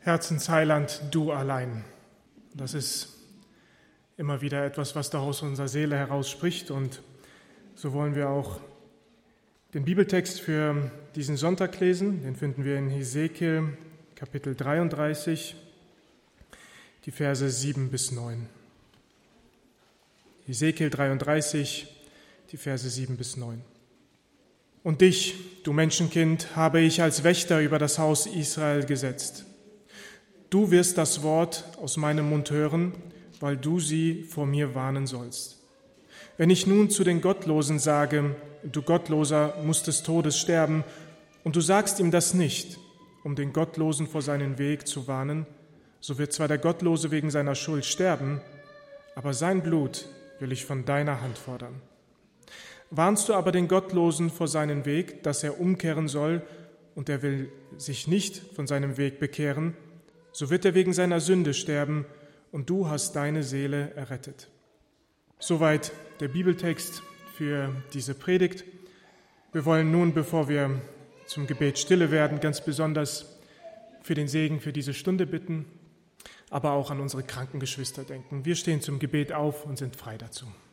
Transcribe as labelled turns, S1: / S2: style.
S1: Herzensheiland, du allein. Das ist immer wieder etwas, was da aus unserer Seele heraus spricht. Und so wollen wir auch den Bibeltext für diesen Sonntag lesen. Den finden wir in Hesekiel, Kapitel 33, die Verse 7 bis 9. Hesekiel 33, die Verse 7 bis 9. Und dich, du Menschenkind, habe ich als Wächter über das Haus Israel gesetzt. Du wirst das Wort aus meinem Mund hören, weil du sie vor mir warnen sollst. Wenn ich nun zu den Gottlosen sage, du Gottloser musst des Todes sterben, und du sagst ihm das nicht, um den Gottlosen vor seinen Weg zu warnen, so wird zwar der Gottlose wegen seiner Schuld sterben, aber sein Blut will ich von deiner Hand fordern. Warnst du aber den Gottlosen vor seinen Weg, dass er umkehren soll, und er will sich nicht von seinem Weg bekehren, so wird er wegen seiner Sünde sterben, und du hast deine Seele errettet. Soweit der Bibeltext für diese Predigt. Wir wollen nun, bevor wir zum Gebet stille werden, ganz besonders für den Segen für diese Stunde bitten, aber auch an unsere kranken Geschwister denken. Wir stehen zum Gebet auf und sind frei dazu.